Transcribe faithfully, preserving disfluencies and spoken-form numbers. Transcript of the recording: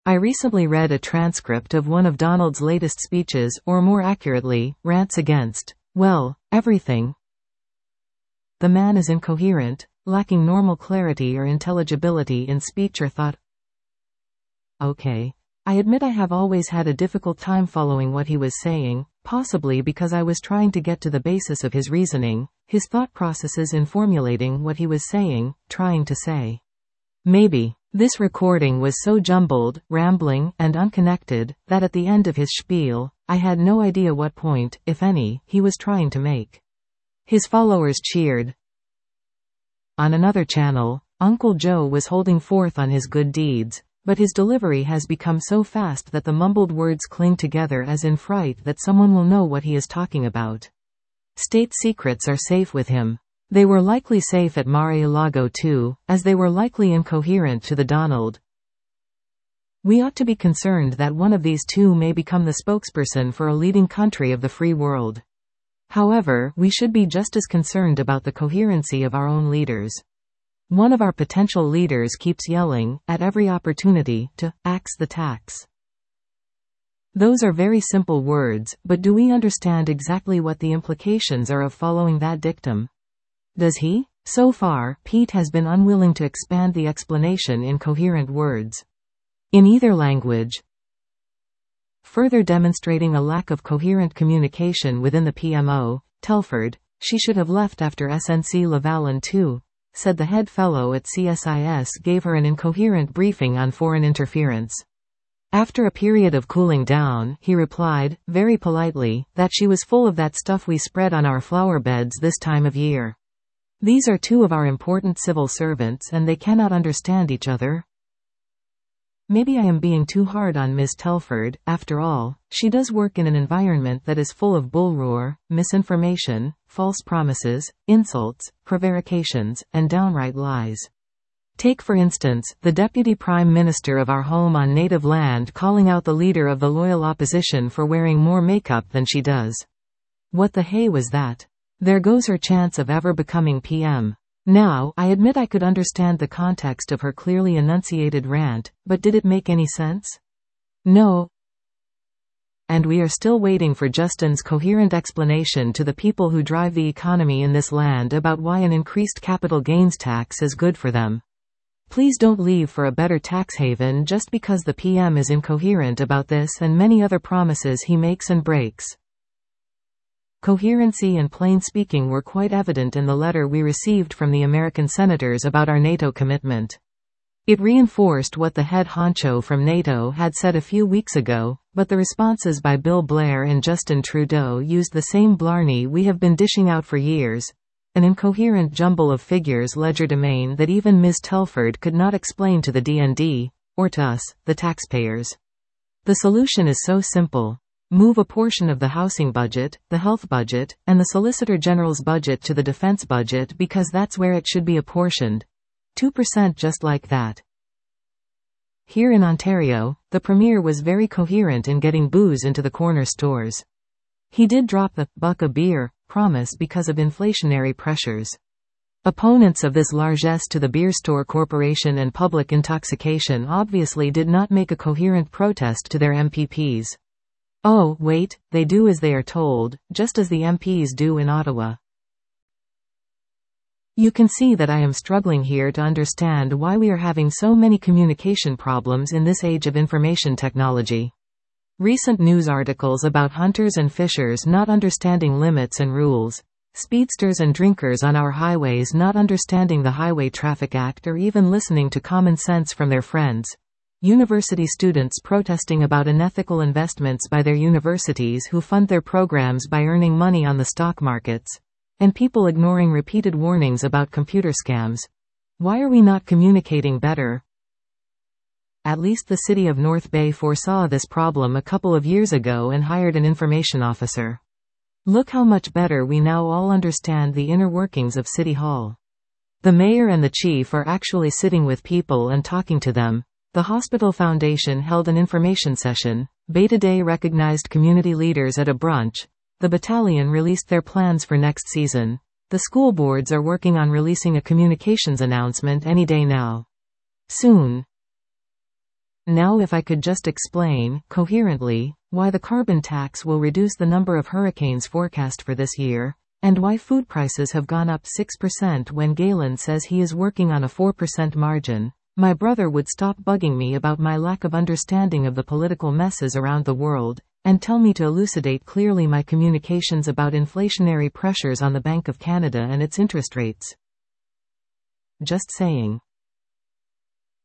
I recently read a transcript of one of Donald's latest speeches, or more accurately, rants against, well, everything. The man is incoherent, lacking normal clarity or intelligibility in speech or thought. Okay. I admit I have always had a difficult time following what he was saying, possibly because I was trying to get to the basis of his reasoning, his thought processes in formulating what he was saying, trying to say. Maybe. This recording was so jumbled, rambling, and unconnected, that at the end of his spiel, I had no idea what point, if any, he was trying to make. His followers cheered. On another channel, Uncle Joe was holding forth on his good deeds, but his delivery has become so fast that the mumbled words cling together as in fright that someone will know what he is talking about. State secrets are safe with him. They were likely safe at Mar-a-Lago too, as they were likely incoherent to the Donald. We ought to be concerned that one of these two may become the spokesperson for a leading country of the free world. However, we should be just as concerned about the coherency of our own leaders. One of our potential leaders keeps yelling, at every opportunity, to axe the tax. Those are very simple words, but do we understand exactly what the implications are of following that dictum? Does he? So far, Pete has been unwilling to expand the explanation in coherent words. In either language. Further demonstrating a lack of coherent communication within the P M O, Telford, she should have left after S N C Lavalin too, said the head fellow at C S I S gave her an incoherent briefing on foreign interference. After a period of cooling down, he replied, very politely, that she was full of that stuff we spread on our flower beds this time of year. These are two of our important civil servants and they cannot understand each other. Maybe I am being too hard on Miz Telford. After all, she does work in an environment that is full of bull roar, misinformation, false promises, insults, prevarications, and downright lies. Take for instance, the Deputy Prime Minister of our home on native land calling out the leader of the loyal opposition for wearing more makeup than she does. What the hay was that? There goes her chance of ever becoming P M. Now, I admit I could understand the context of her clearly enunciated rant, but did it make any sense? No. And we are still waiting for Justin's coherent explanation to the people who drive the economy in this land about why an increased capital gains tax is good for them. Please don't leave for a better tax haven just because the P M is incoherent about this and many other promises he makes and breaks. Coherency and plain speaking were quite evident in the letter we received from the American senators about our NATO commitment. It reinforced what the head honcho from NATO had said a few weeks ago, but the responses by Bill Blair and Justin Trudeau used the same blarney we have been dishing out for years, an incoherent jumble of figures legerdemain that even Miz Telford could not explain to the D N D, or to us, the taxpayers. The solution is so simple. Move a portion of the housing budget, the health budget, and the Solicitor General's budget to the defense budget because that's where it should be apportioned. two percent just like that. Here in Ontario, the Premier was very coherent in getting booze into the corner stores. He did drop the buck a beer promise because of inflationary pressures. Opponents of this largesse to the beer store corporation and public intoxication obviously did not make a coherent protest to their M P Ps. Oh, wait, they do as they are told, just as the M Ps do in Ottawa. You can see that I am struggling here to understand why we are having so many communication problems in this age of information technology. Recent news articles about hunters and fishers not understanding limits and rules, speedsters and drinkers on our highways not understanding the Highway Traffic Act or even listening to common sense from their friends. University students protesting about unethical investments by their universities who fund their programs by earning money on the stock markets. And people ignoring repeated warnings about computer scams. Why are we not communicating better? At least the city of North Bay foresaw this problem a couple of years ago and hired an information officer. Look how much better we now all understand the inner workings of City Hall. The mayor and the chief are actually sitting with people and talking to them. The Hospital Foundation held an information session. Beta Day recognized community leaders at a brunch. The battalion released their plans for next season. The school boards are working on releasing a communications announcement any day now. Soon. Now if I could just explain, coherently, why the carbon tax will reduce the number of hurricanes forecast for this year, and why food prices have gone up six percent when Galen says he is working on a four percent margin, my brother would stop bugging me about my lack of understanding of the political messes around the world, and tell me to elucidate clearly my communications about inflationary pressures on the Bank of Canada and its interest rates. Just saying.